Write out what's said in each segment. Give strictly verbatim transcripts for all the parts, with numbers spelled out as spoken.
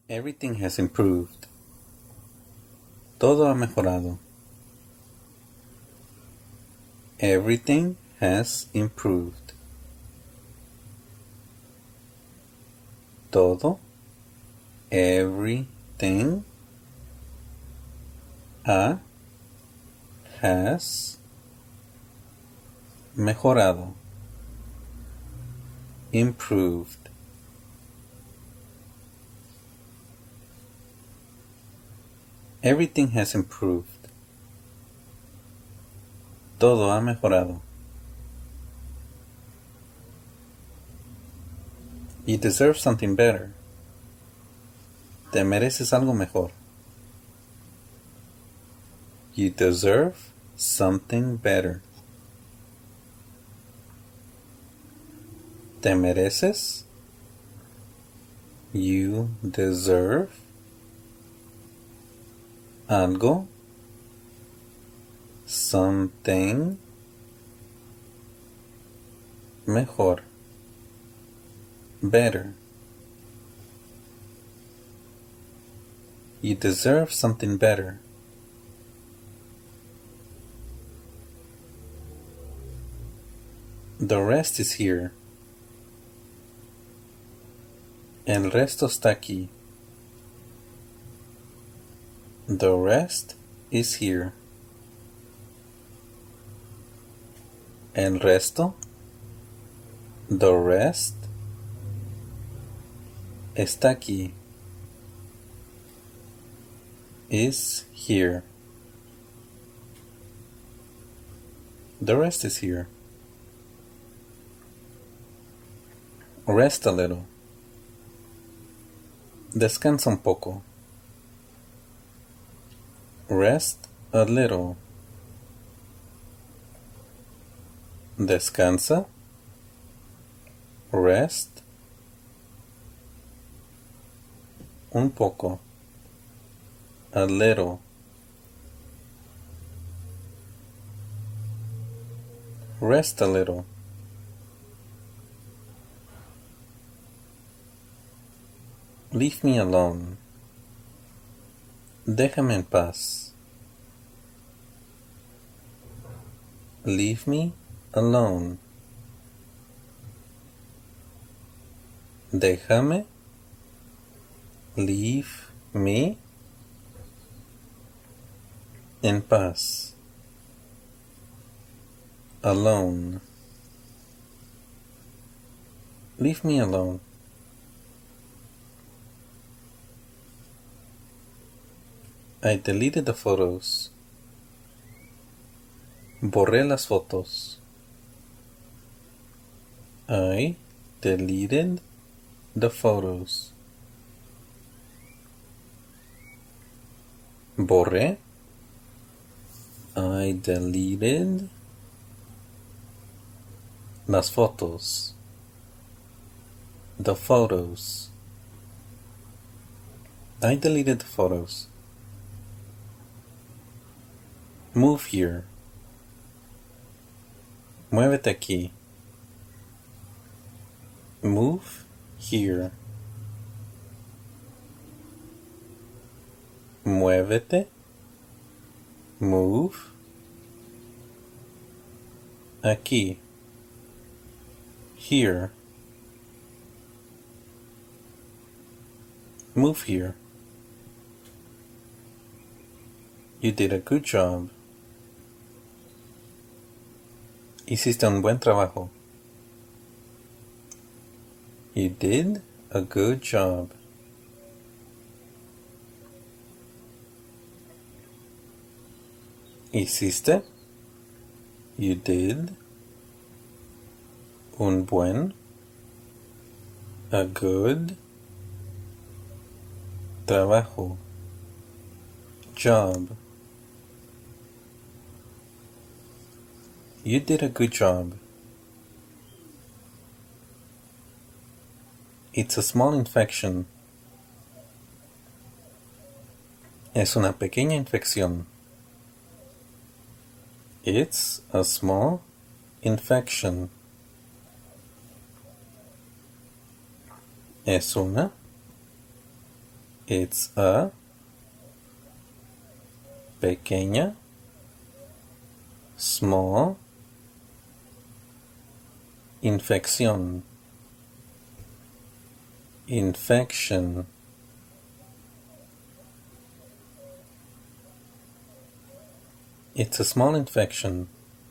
Everything has improved. Todo ha mejorado. Everything has improved. Todo. Everything. Ha. Has. Mejorado. Improved. Everything has improved. Todo ha mejorado. You deserve something better. Te mereces algo mejor. You deserve something better. Te mereces. You deserve algo. Something mejor. Better. You deserve something better. The rest is here. El resto está aquí. The rest is here. El resto. The rest. Está aquí. Is here. The rest is here. Rest a little. Descansa un poco. Rest a little. Descansa. Rest. Un poco. A little. Rest a little. Leave me alone. Déjame en paz. Leave me alone. Déjame. Leave me en paz. Alone. Leave me alone. I deleted the photos. Borré las fotos. I deleted the photos. Borré. I deleted las fotos. The photos. I deleted the photos. Move here. Muévete aquí. Move here. Muévete. Move. Aquí. Here. Move here. You did a good job. Hiciste un buen trabajo. You did a good job. Hiciste. You did. Un buen. A good. Trabajo. Job. You did a good job. It's a small infection. Es una pequeña infección. It's a small infection. Es una It's a pequeña, small, infección, infection. It's a small infection.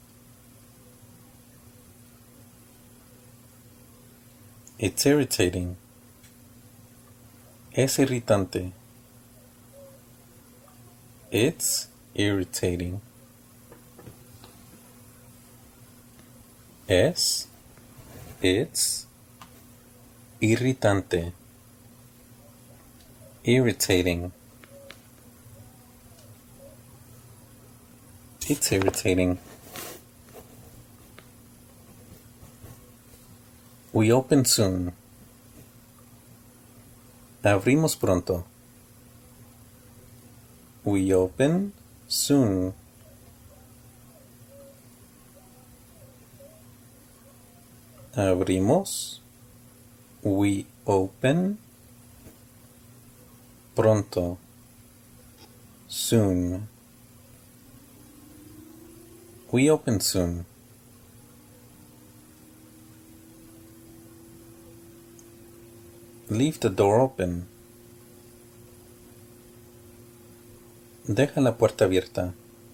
It's irritating. Es irritante. It's irritating. Es, it's, irritante. Irritating. It's irritating. We open soon. Abrimos pronto. We open soon. Abrimos. We open pronto. Soon. We open soon. Leave the door open. Deja la puerta abierta.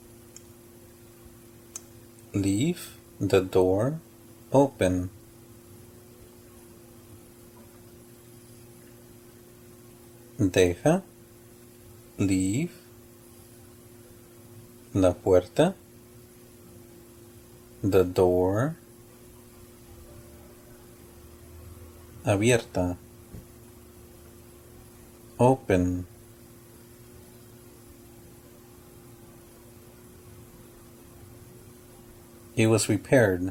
Leave the door open. Deja, leave, la puerta, the door, abierta, open. It was repaired.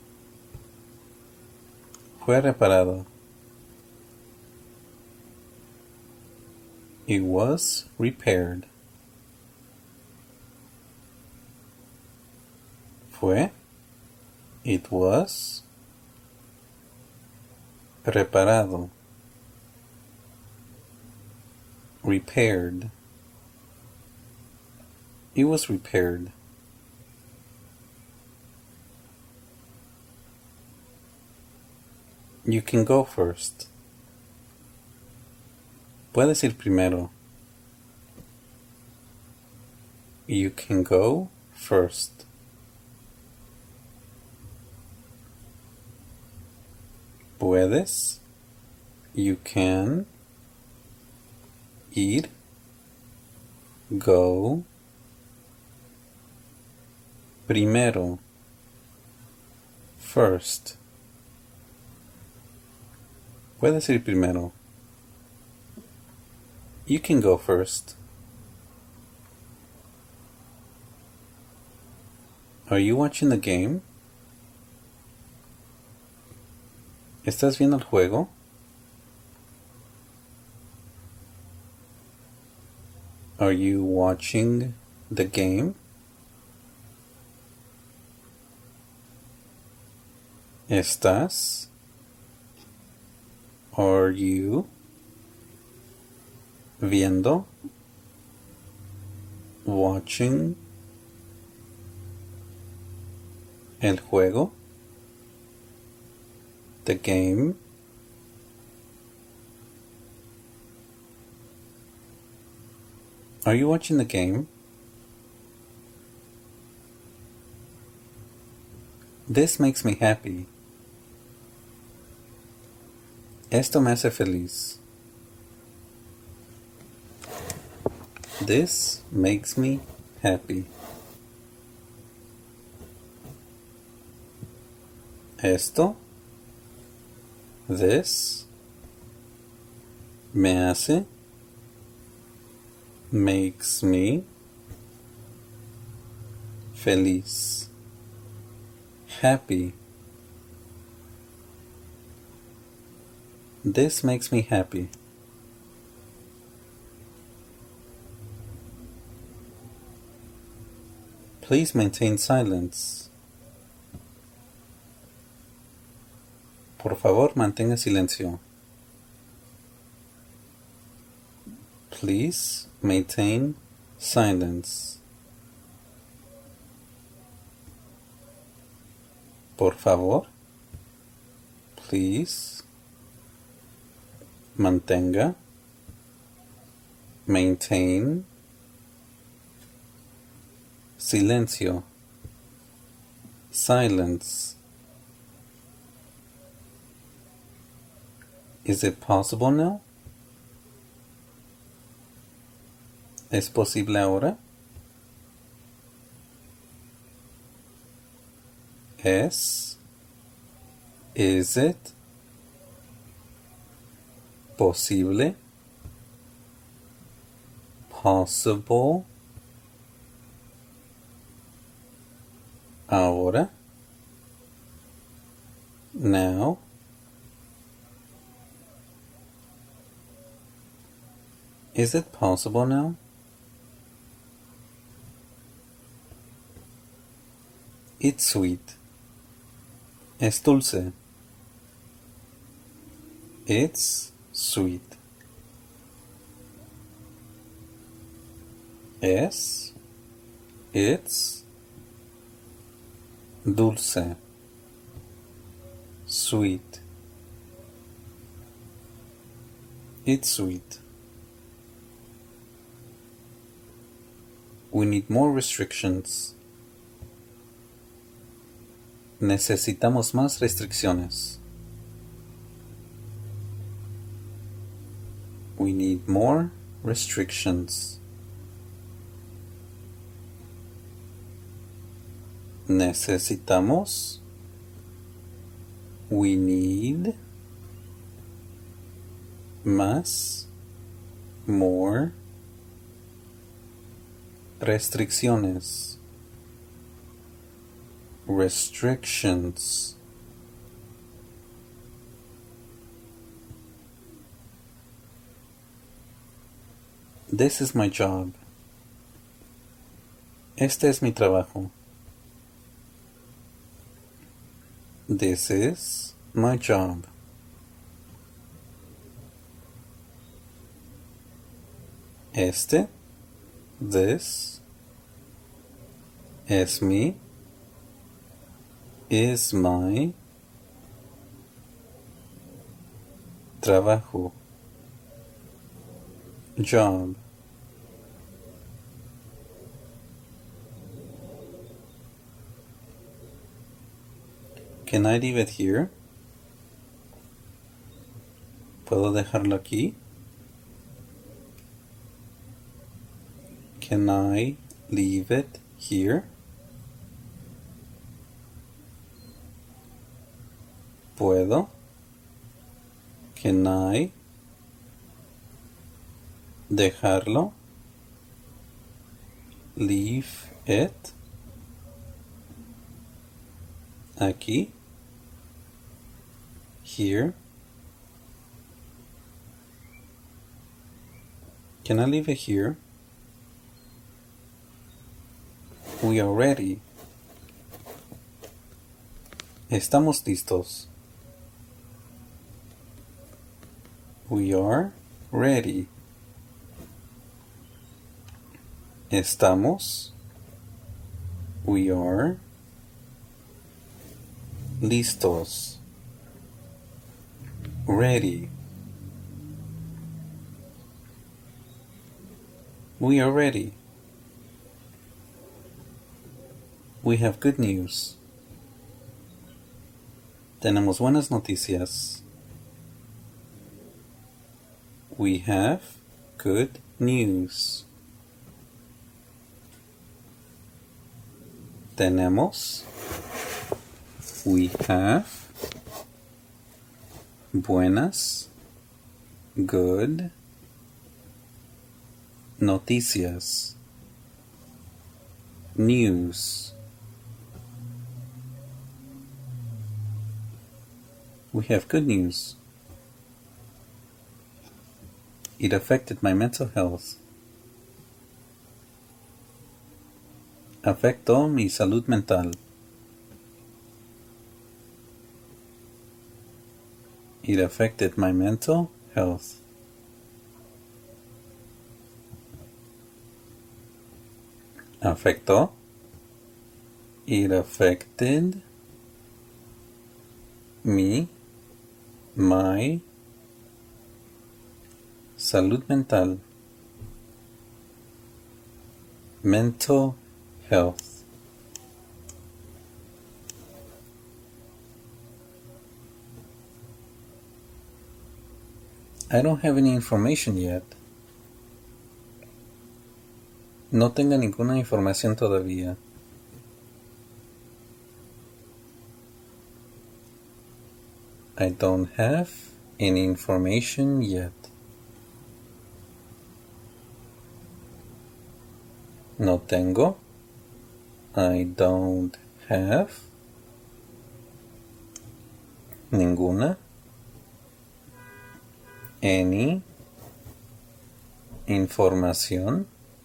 Fue reparado. It was repaired. Fue. It was. Reparado. Repaired. It was repaired. You can go first. Puedes ir primero. You can go first. Puedes. You can. Ir. Go. Primero. First. Puedes ir primero. You can go first. Are you watching the game? ¿Estás viendo el juego? Are you watching the game? ¿Estás? Are you viendo? Watching el juego? The game? Are you watching the game? This makes me happy. Esto me hace feliz. This makes me happy. Esto, this, me hace, makes me feliz, happy. This makes me happy. Please maintain silence. Por favor, mantenga silencio. Please maintain silence. Por favor. Please. Mantenga. Maintain. Silencio. Silence. Is it possible now? ¿Es posible ahora? Es. Is it posible? Possible. Ahora. Now. Is it possible now? It's sweet. Es dulce. It's sweet. Es. It's dulce. Sweet. It's sweet. We need more restrictions. Necesitamos más restricciones. We need more restrictions. Necesitamos. We need. Más. More. Restricciones. Restrictions. This is my job. Este es mi trabajo. This is my job. Este. This. Es mi. Is my. Trabajo. Job. Can I leave it here? ¿Puedo dejarlo aquí? Can I leave it here? ¿Puedo? Can I dejarlo? Leave it aquí? Here? Can I leave it here? We are ready. Estamos listos. We are ready. Estamos. We are listos. Ready. We are ready. We have good news. Tenemos buenas noticias. We have good news. Tenemos. We have. Buenas. Good. Noticias. News. We have good news. It affected my mental health. Afectó mi salud mental. It affected my mental health. Afectó. It affected me, my salud mental, mental health. I don't have any information yet. No tengo ninguna información todavía. I don't have any information yet. No tengo. I don't have. Ninguna. Any. Información.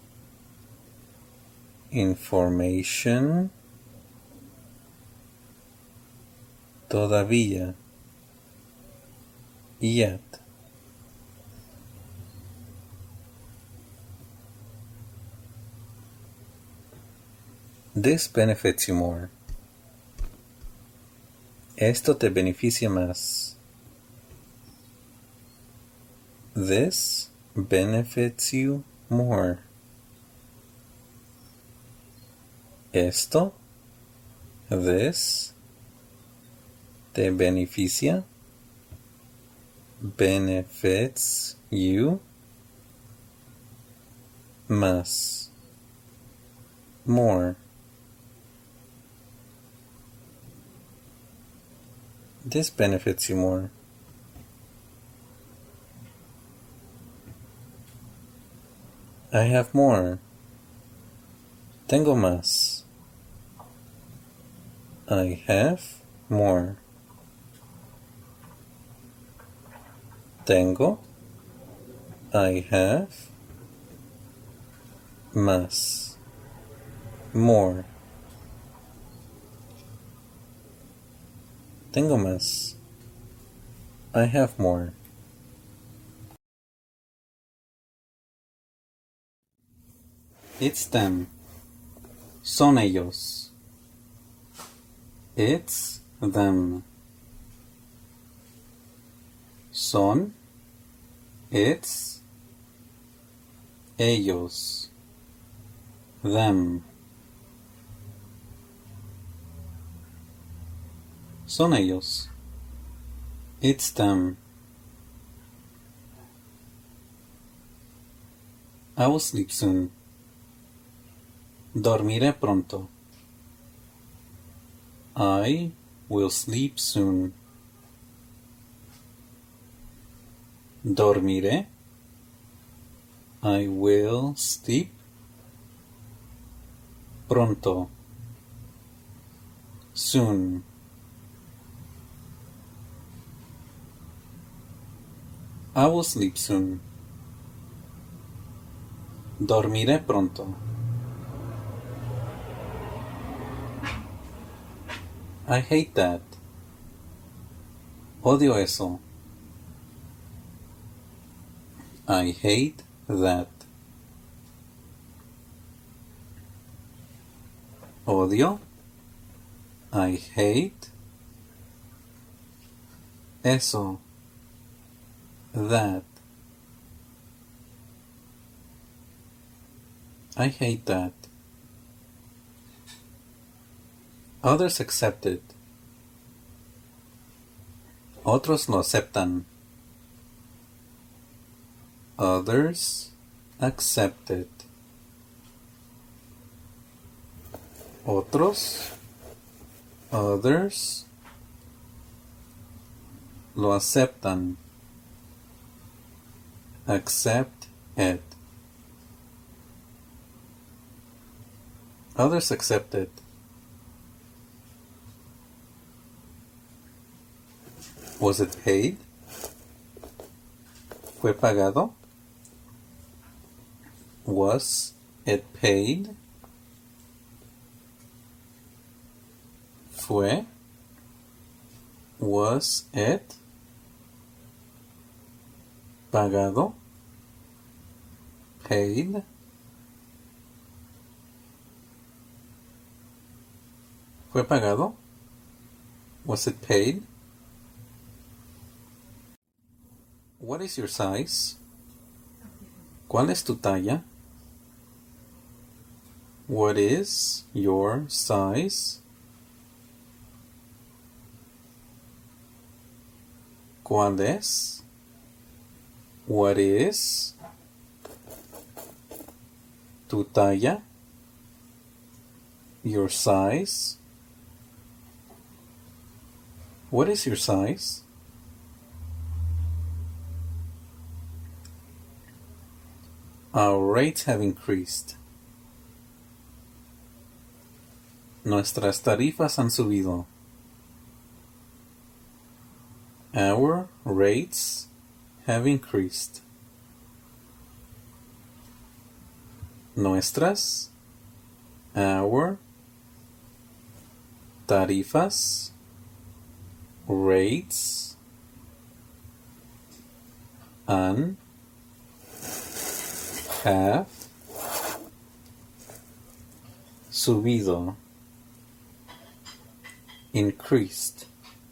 Information. Todavía. Yet. This benefits you more. Esto te beneficia más. This benefits you more. Esto, this, te beneficia, benefits you, más, more. This benefits you more. I have more. Tengo más. I have more. Tengo. I have. Más. More. Tengo más. I have more. It's them. Son ellos. It's them. Son. It's. Ellos. Them. Son ellos. It's them. I will sleep soon. Dormiré pronto. I will sleep soon. Dormiré. I will sleep pronto. Soon. I will sleep soon. Dormiré pronto. I hate that. Odio eso. I hate that. Odio. I hate. Eso. That. I hate that. Others accept it. Otros lo aceptan. Others accept it. Otros. Others lo aceptan. Accept it. Others accept it. Was it paid? ¿Fue pagado? Was it paid? ¿Fue? Was it pagado? Paid? ¿Fue pagado? Was it paid? What is your size? ¿Cuál es tu talla? What is your size? ¿Cuál es? What is tu talla? Your size? What is your size? Our rates have increased. Nuestras tarifas han subido. Our rates have increased. Nuestras, our, tarifas, rates, han, have, subido, increased.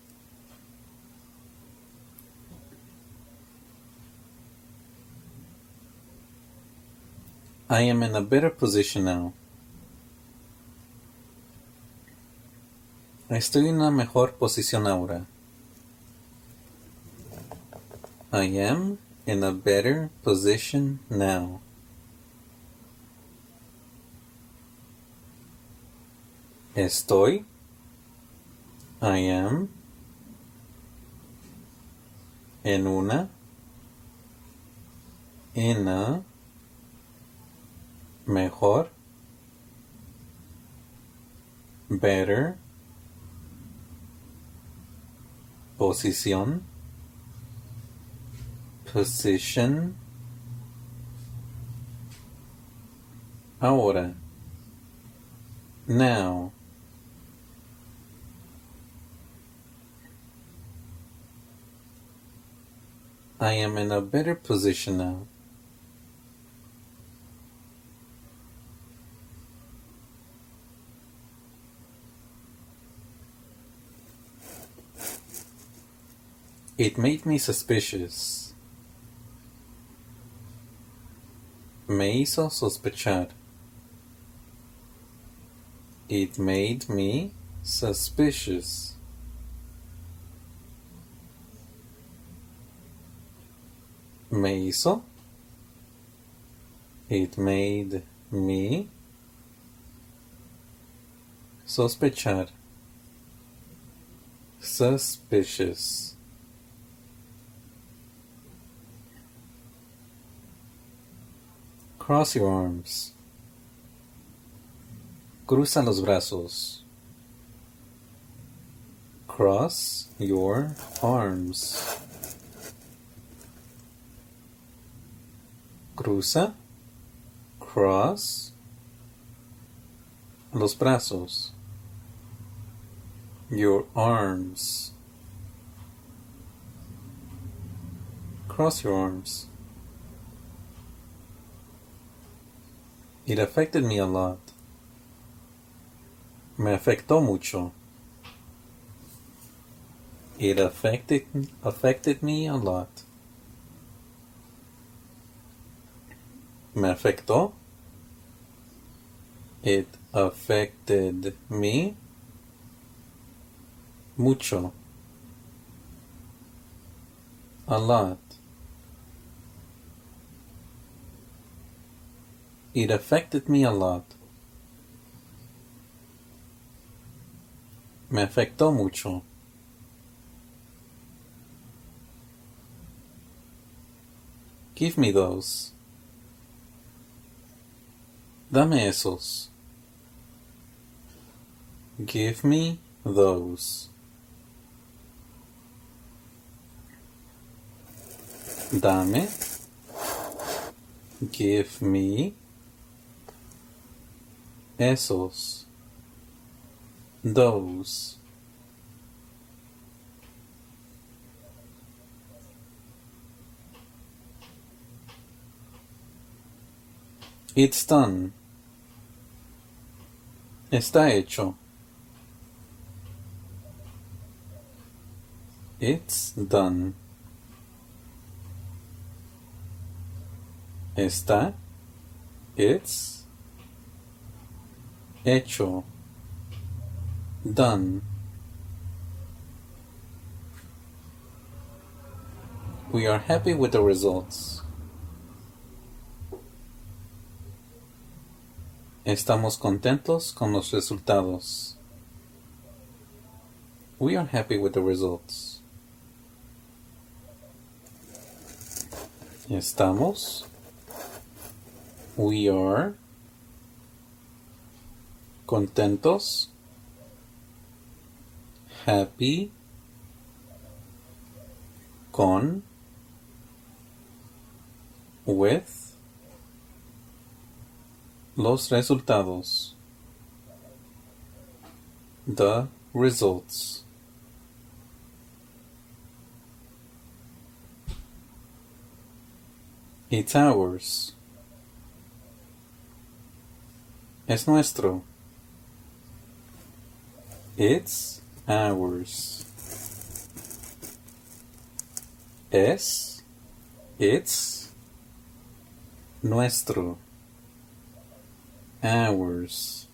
I am in a better position now. Estoy en una mejor posición ahora. I am in a better position now. Estoy. I am. En una. En a. Mejor. Better. Posición. Position. Ahora. Now. I am in a better position now. It made me suspicious. Me hizo sospechar. It made me suspicious. Me hizo. It made me sospechar. Suspicious. Cross your arms. Cruza los brazos. Cross your arms. Cruza. Cross. Los brazos. Your arms. Cross your arms. It affected me a lot. Me afectó mucho. It affected, affected me a lot. Me afectó. It affected me mucho. A lot. It affected me a lot. Me afectó mucho. Give me those. Dame esos. Give me those. Dame. Give me. Esos. Those. It's done. Está hecho. It's done. Está. It's hecho. Done. We are happy with the results. Estamos contentos con los resultados. We are happy with the results. Estamos. We are contentos, happy, con, with, los resultados, the results. It's ours. Es nuestro. It's ours. Es, it's, nuestro. Ours.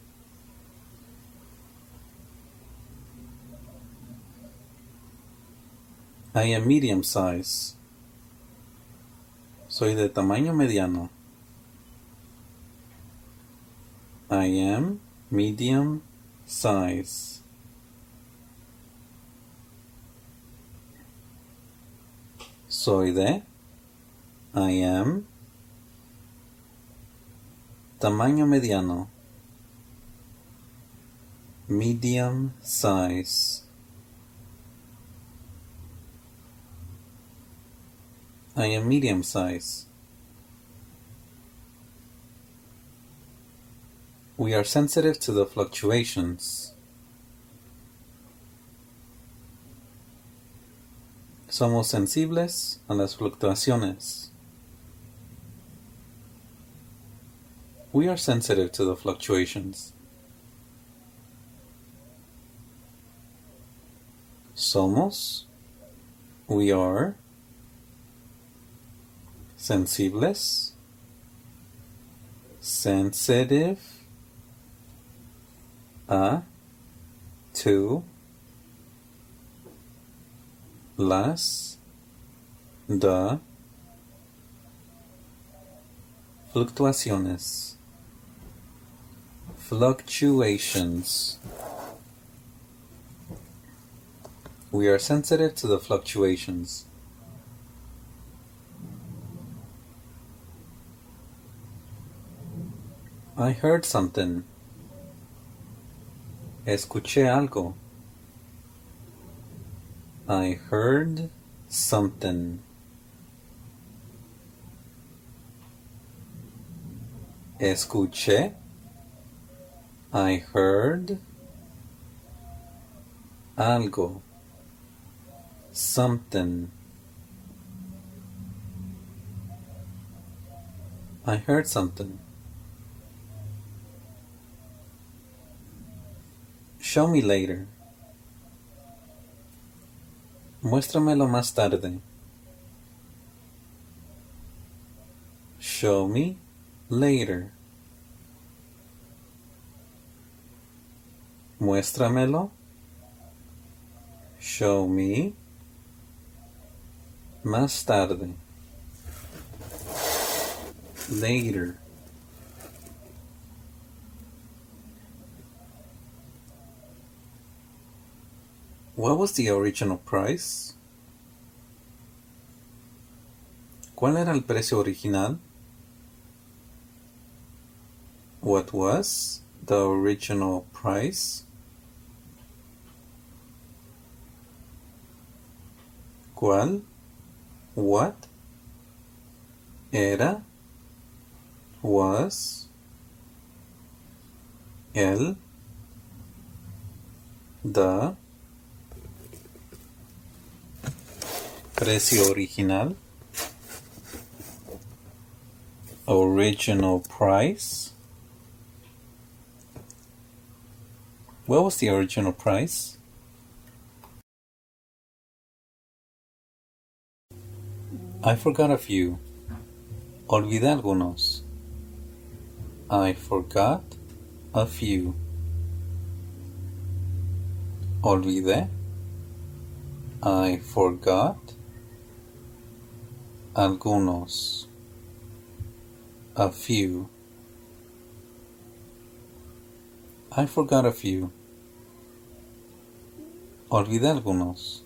I am medium size. Soy de tamaño mediano. I am medium size. Soy de. I am. Tamaño mediano. Medium size. I am medium size. We are sensitive to the fluctuations. Somos sensibles a las fluctuaciones. We are sensitive to the fluctuations. Somos. We are. Sensibles. Sensitive. A. To. Las. The. Fluctuaciones. Fluctuations. We are sensitive to the fluctuations. I heard something. Escuché algo. I heard something. Escuché. I heard algo. Something. I heard something. Show me later. Muéstramelo más tarde. Show me later. Muéstramelo. Show me más tarde. Later. What was the original price? ¿Cuál era el precio original? What was the original price? ¿Cuál? What? Era. Was. El. The. Precio original. Original price. What was the original price? I forgot a few. Olvidé algunos. I forgot a few. Olvidé. I forgot algunos. A few. I forgot a few. Olvidé algunos.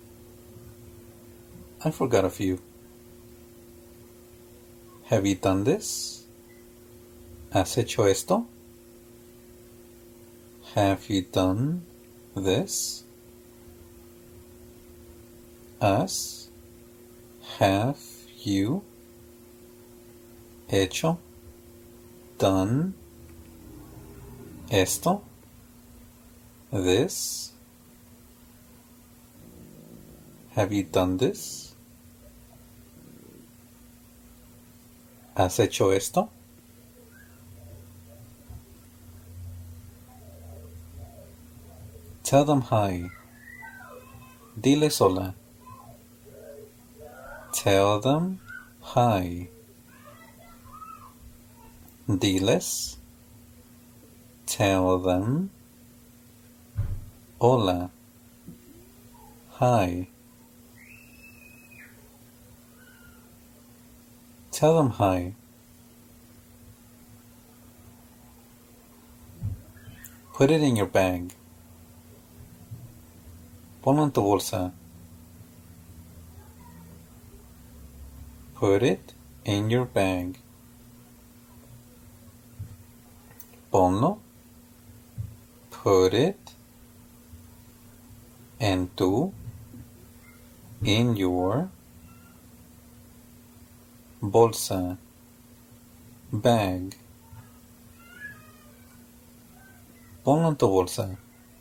I forgot a few. Have you done this? ¿Has hecho esto? Have you done this? Has, have you hecho, done, esto, this? Have you done this? ¿Has hecho esto? Tell them hi. Diles hola. Tell them hi. Diles. Tell them hola. Hi. Tell them hi. Put it in your bag. Ponlo en tu bolsa. Put it in your bag. Ponlo. Put it. En tu. In your. Bolsa. Bag. Ponlo en tu bolsa.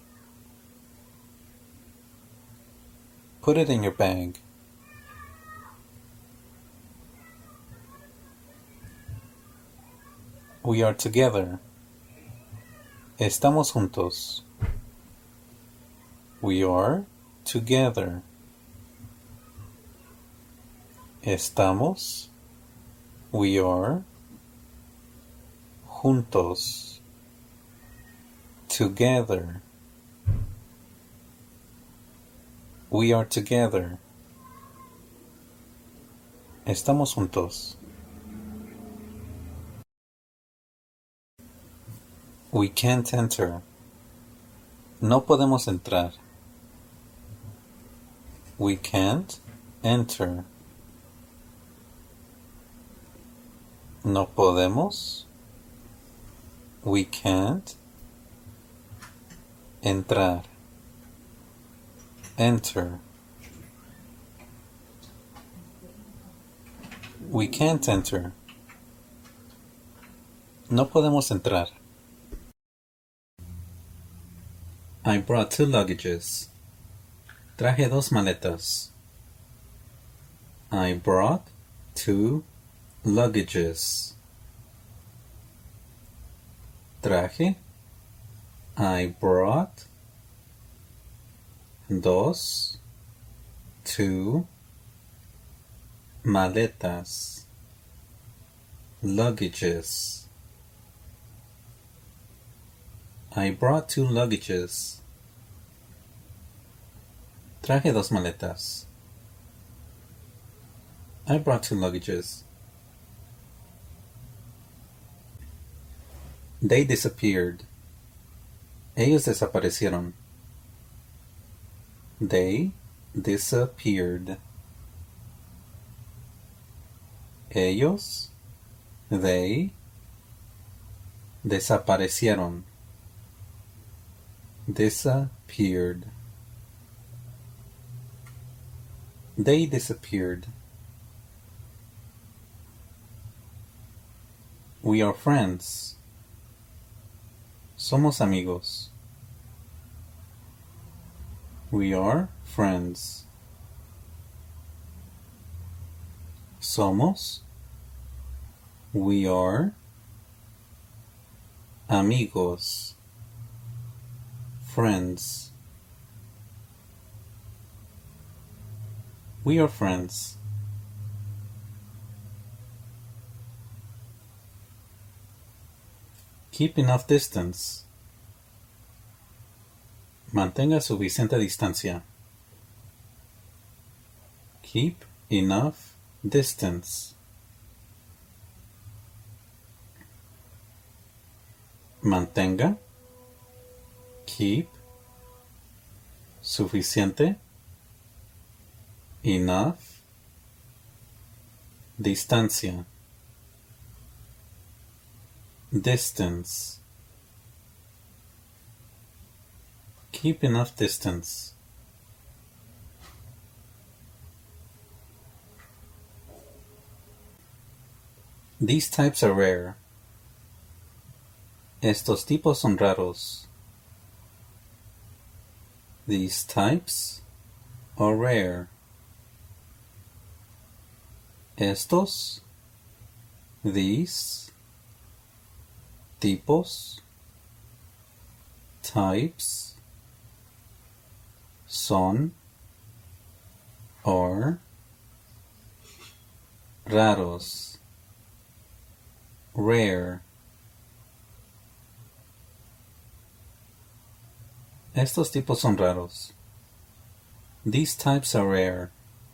Put it in your bag. We are together. Estamos juntos. We are together. Estamos. We are juntos. Together. We are together. Estamos juntos. We can't enter. No podemos entrar. We can't enter. No podemos. We can't entrar. Enter. We can't enter. No podemos entrar. I brought two luggages. Traje dos maletas. I brought two luggages. Traje. I brought dos, two maletas. Luggages. I brought two luggages. Traje dos maletas. I brought two luggages. They disappeared. Ellos desaparecieron. They disappeared. Ellos, they, desaparecieron. Disappeared. They disappeared. We are friends. Somos amigos. We are friends. Somos. We are amigos. Friends. We are friends. Keep enough distance. Mantenga suficiente distancia. Keep enough distance. Mantenga. Keep. Suficiente. Enough. Distancia. Distance. Keep enough distance. These types are rare. Estos tipos son raros. These types are rare. Estos, these, tipos, types, son, are, raros, rare. Estos tipos son raros. These types are rare.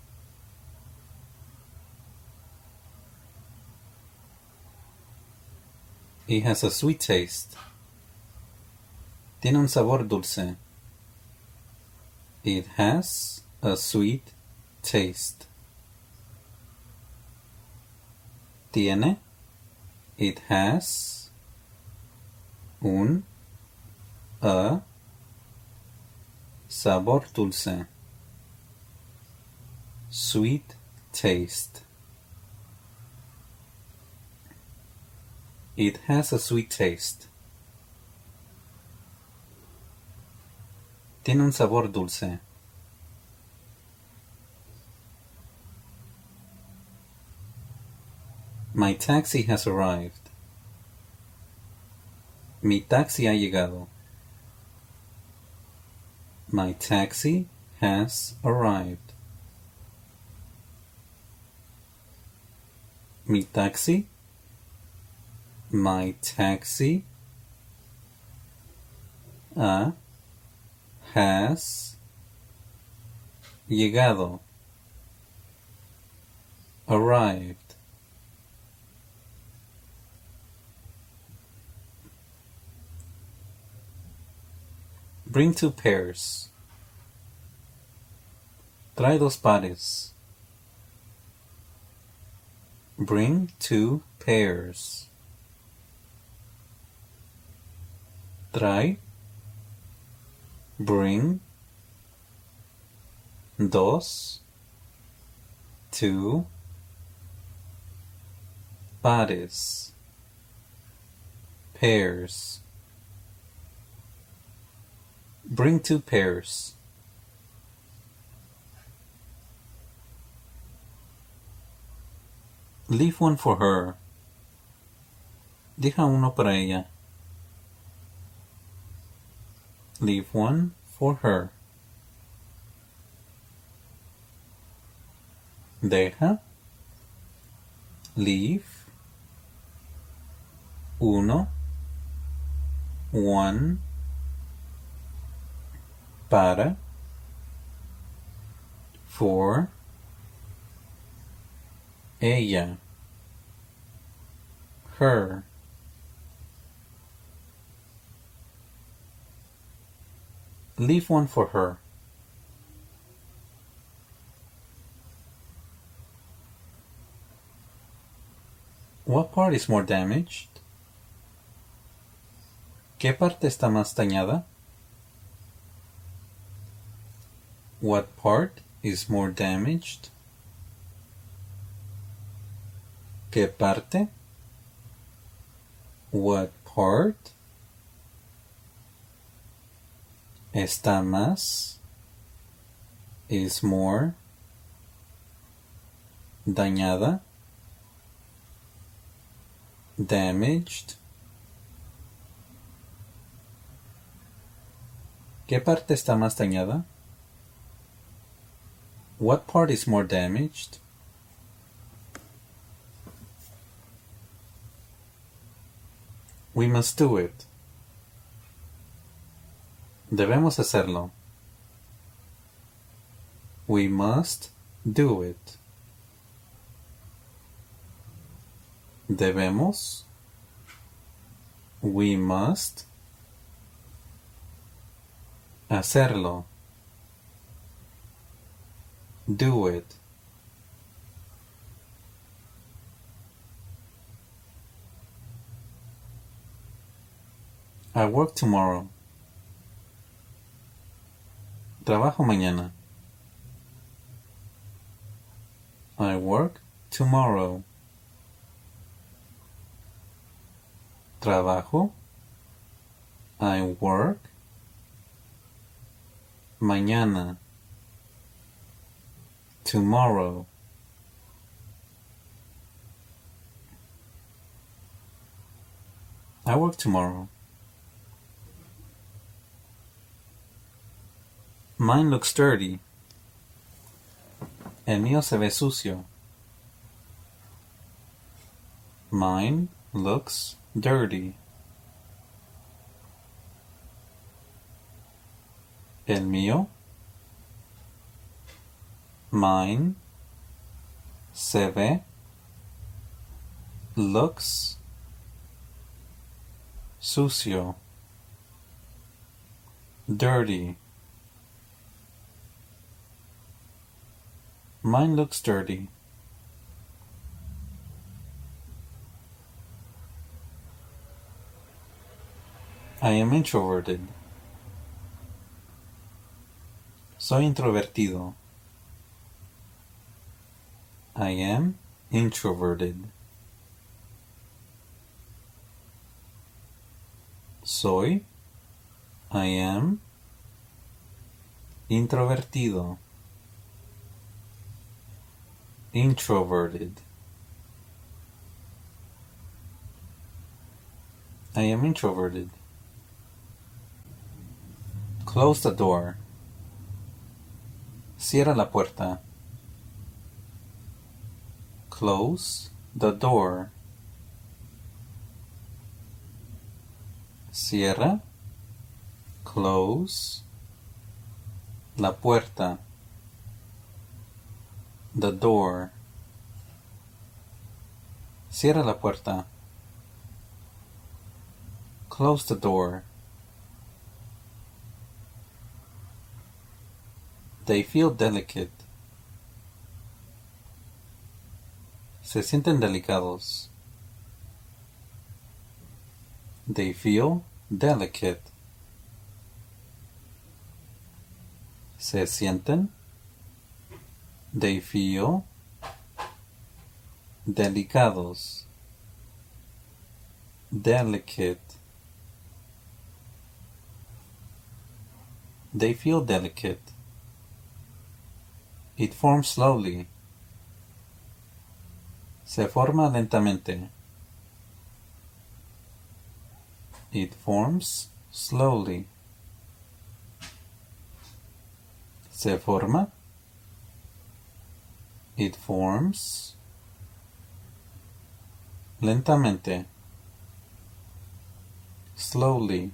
It has a sweet taste. Tiene un sabor dulce. It has a sweet taste. Tiene. It has. Un. A. Sabor dulce. Sweet taste. It has a sweet taste. Tiene un sabor dulce. My taxi has arrived. Mi taxi ha llegado. My taxi has arrived. Mi taxi. My taxi. A. Has. Llegado. Arrived. Bring two pairs. Trae dos pares. Bring two pairs. Trae. Bring. Dos. Two. Pares. Pairs. Bring two pairs. Leave one for her. Deja uno para ella. Leave one for her. Deja. Leave. Uno. One. Para. For. Ella. Her. Leave one for her. What part is more damaged? ¿Qué parte está más dañada? What part is more damaged? ¿Qué parte? What part está más? Is more dañada? Damaged. ¿Qué parte está más dañada? What part is more damaged? We must do it. Debemos hacerlo. We must do it. Debemos. We must. Hacerlo. Do it. I work tomorrow. Trabajo mañana. I work tomorrow. Trabajo. I work. Mañana. Tomorrow. I work tomorrow. Mine looks dirty. El mío se ve sucio. Mine looks dirty. El mío. Mine. Se ve. Looks. Sucio. Dirty. Mine looks dirty. I am introverted. Soy introvertido. I am introverted. Soy. I am. Introvertido. Introverted. I am introverted. Close the door. Cierra la puerta. Close the door. Cierra. Close. La puerta. The door. Cierra la puerta. Close the door. They feel delicate. Se sienten delicados. They feel delicate. Se sienten. They feel delicados. Delicate. They feel delicate. It forms slowly. Se forma lentamente. It forms slowly. Se forma. It forms lentamente. Slowly.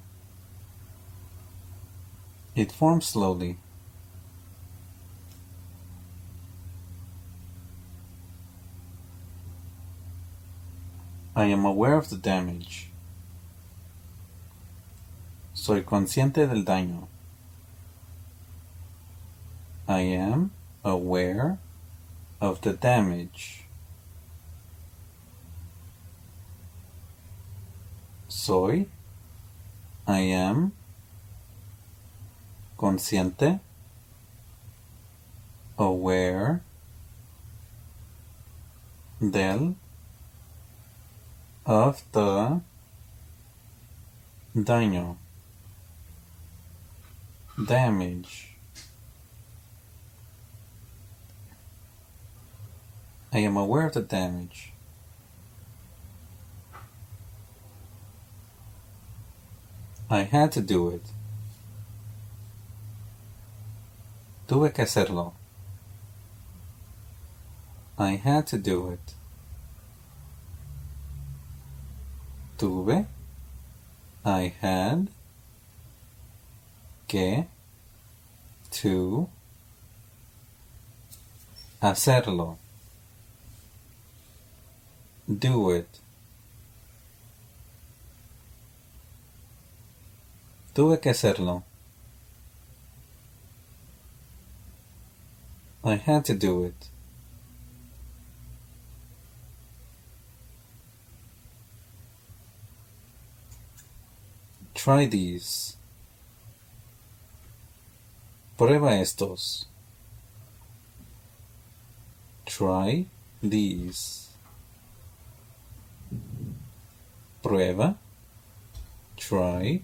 It forms slowly. I am aware of the damage. Soy consciente del daño. I am aware of the damage. Soy. I am. Consciente. Aware. Del. Of the. Daño. Damage. I am aware of the damage. I had to do it. Tuve que hacerlo. I had to do it. Tuve I had que to hacerlo. Do it. Tuve que hacerlo. I had to do it. Try these. Prueba estos. Try these. Prueba. Try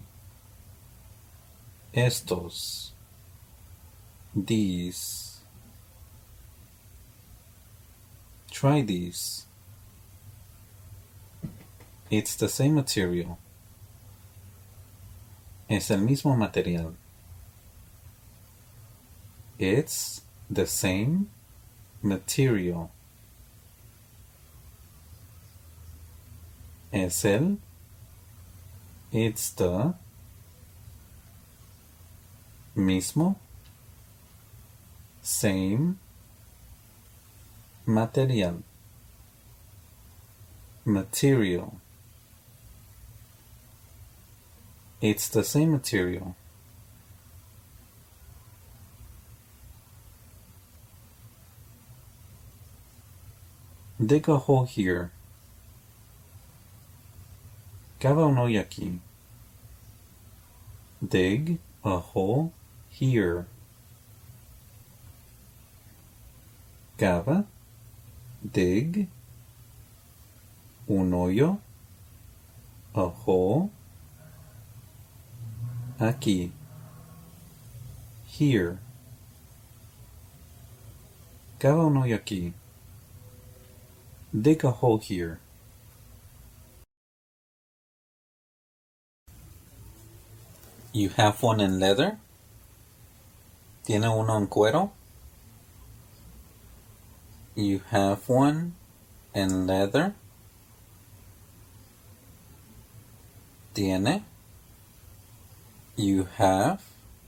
estos. These. Try these. It's the same material. Es el mismo material. It's the same material. Es el. It's the mismo. Same material. Material. It's the same material. Dig a hole here. Cava un hoyo aquí. Dig a hole here. Cava. Dig. Un hoyo. A hole. Aquí. Here. Cava un hoyo aquí. Dig a hole here. You have one in leather? ¿Tiene uno en cuero? You have one in leather? ¿Tiene? You have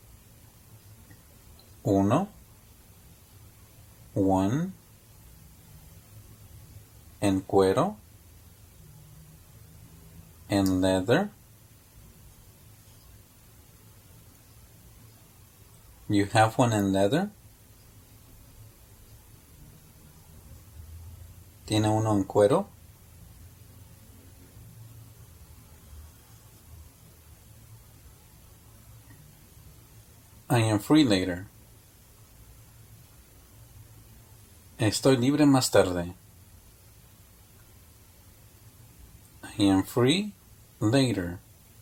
uno, one, en cuero, en leather. You have one in leather. ¿Tiene uno en cuero? I am free later. Estoy libre más tarde. I am free later.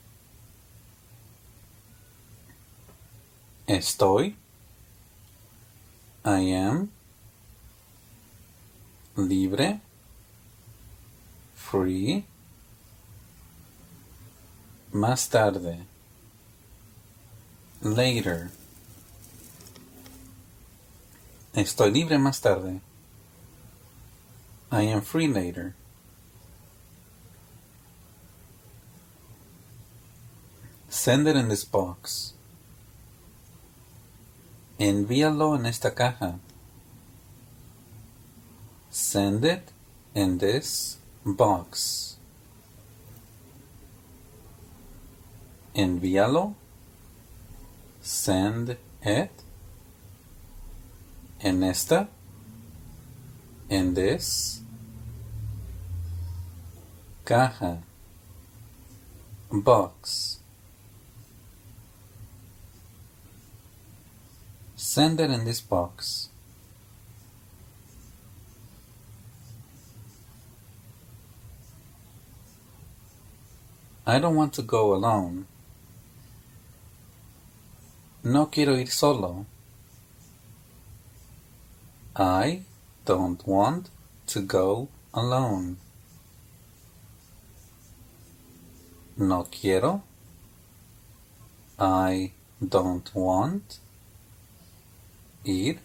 Estoy. I am. Libre. Free. Más tarde. Later. Estoy libre más tarde. I am free later. Send it in this box. Envíalo en esta caja. Send it in this box. Envíalo. Send it. En esta. In this. Caja. Box. Send it in this box. I don't want to go alone. No quiero ir solo. I don't want to go alone. No quiero. I don't want. Ir.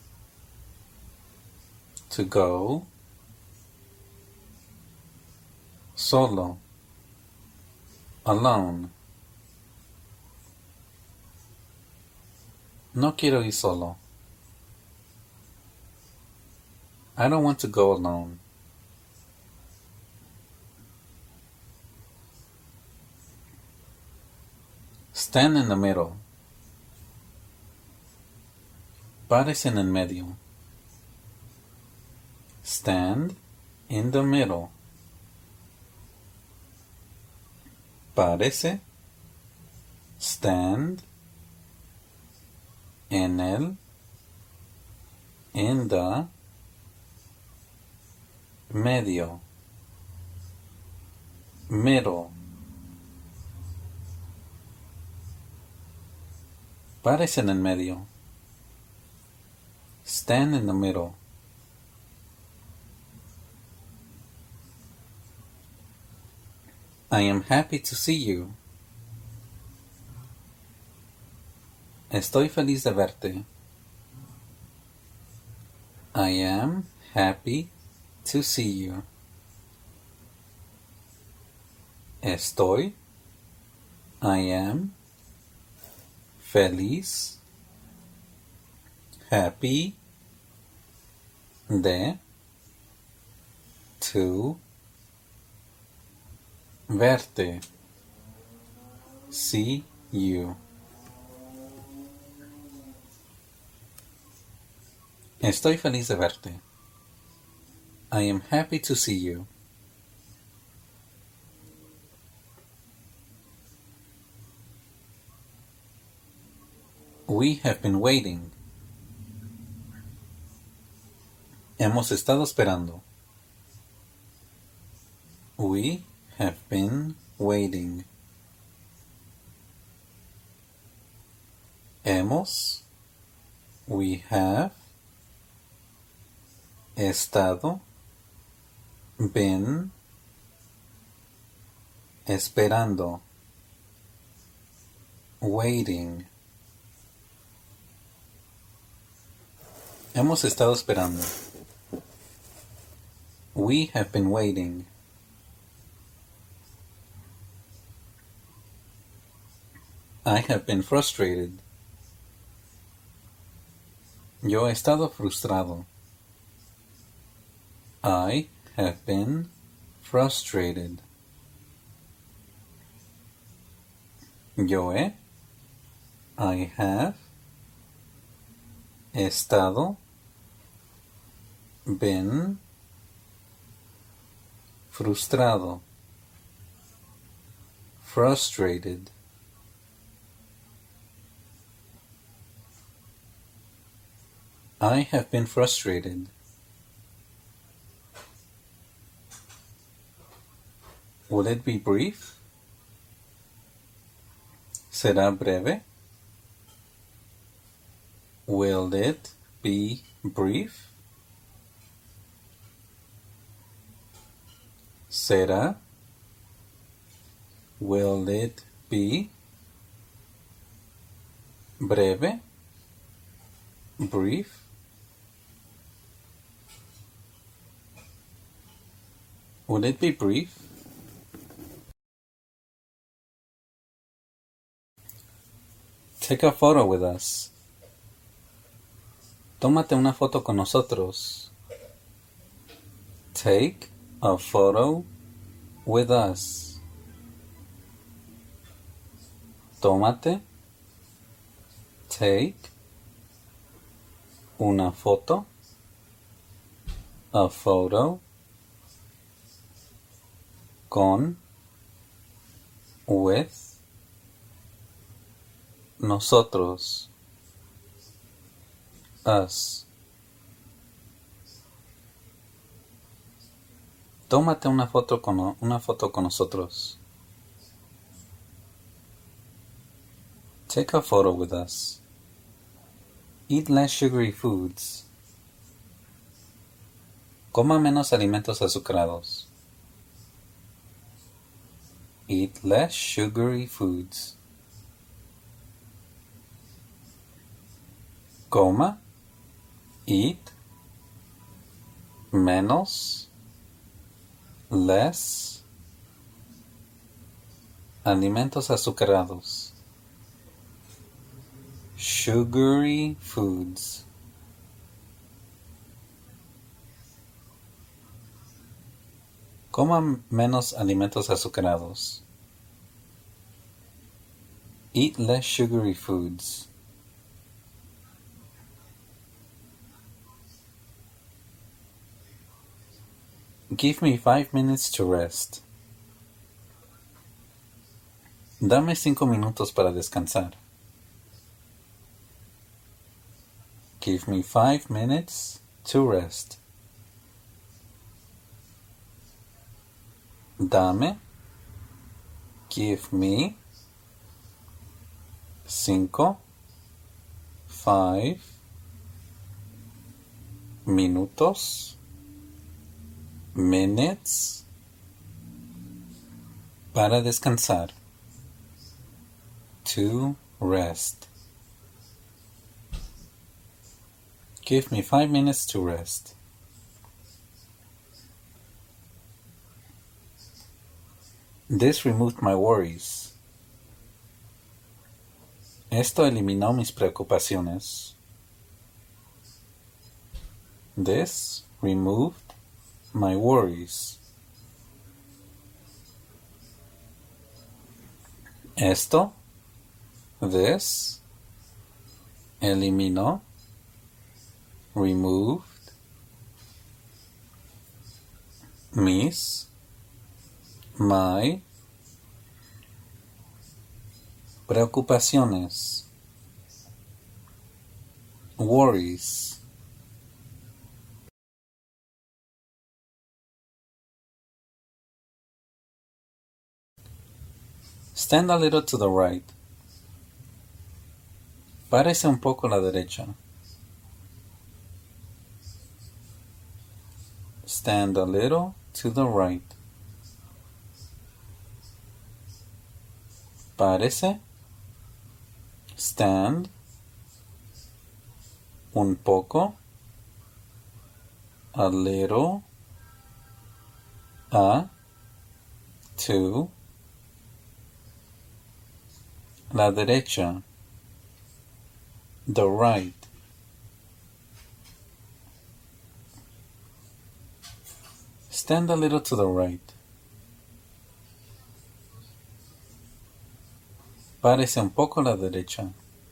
To go. Solo. Alone. No quiero ir solo. I don't want to go alone. Stand in the middle. Párese en el medio. Stand in the middle. Párese. Stand. En el. In the. Medio. Middle. Párese en el medio. Stand in the middle. I am happy to see you. Estoy feliz de verte. I am happy to see you. Estoy. I am. Feliz. Happy. De. To. Verte. See you. Estoy feliz de verte. I am happy to see you. We have been waiting. Hemos estado esperando. We have been waiting. Hemos. We have. Estado. Been. Esperando. Waiting. Hemos estado esperando. We have been waiting. I have been frustrated. Yo he estado frustrado. I have been frustrated. Yo he. I have. Estado. Been. Frustrado. Frustrated. I have been frustrated. Will it be brief? ¿Será breve? Will it be brief? ¿Será? Will it be breve? Brief? Will it be brief? Take a photo with us. Tómate una foto con nosotros. Take a photo with us. Tómate. Take. Una foto. A photo. Con. With. Nosotros. Us. Tómate una foto con una foto con nosotros. Take a photo with us. Eat less sugary foods. Coma menos alimentos azucarados. Eat less sugary foods. Coma. Eat. Menos. Less. Alimentos azucarados. Sugary foods. Coma menos alimentos azucarados. Eat less sugary foods. Give me five minutes to rest. Dame cinco minutos para descansar. Give me five minutes to rest. Dame. Give me. Cinco. Five. Minutos. Minutes. Para descansar. To rest. Give me five minutes to rest. This removed my worries. Esto eliminó mis preocupaciones. This removed my worries. Esto, this, eliminó, removed, mis, my, preocupaciones, worries. Stand a little to the right. Párese un poco a la derecha. Stand a little to the right. Párese. Stand. Un poco. A little. A. To. La derecha. The right. Stand a little to the right. Párese un poco a la derecha.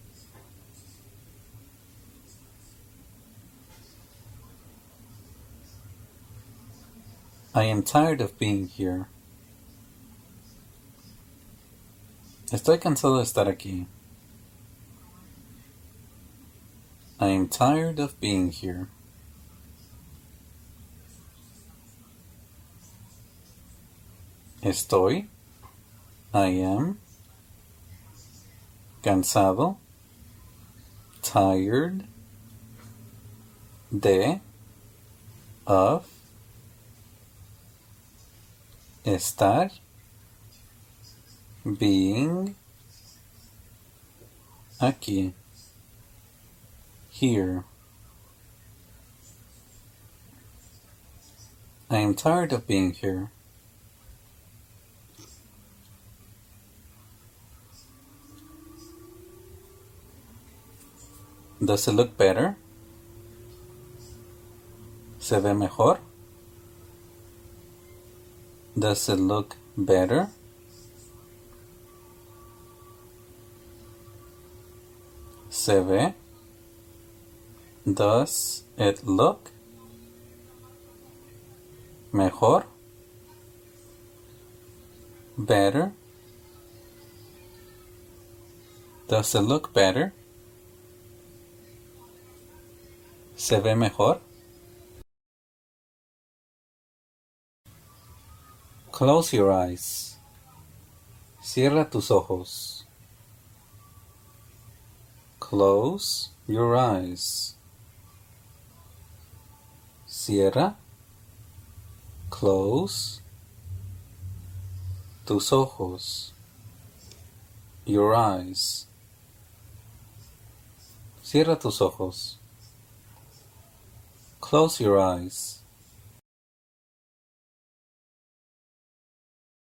I am tired of being here. Estoy cansado de estar aquí. I am tired of being here. Estoy. I am. Cansado. Tired. De. Of. Estar. Being. Aquí. Here. I am tired of being here. Does it look better? ¿Se ve mejor? Does it look better? ¿Se ve? Does it look mejor? Better? Does it look better? ¿Se ve mejor? Close your eyes. Cierra tus ojos. Close your eyes. Cierra. Close. Tus ojos. Your eyes. Cierra tus ojos. Close your eyes.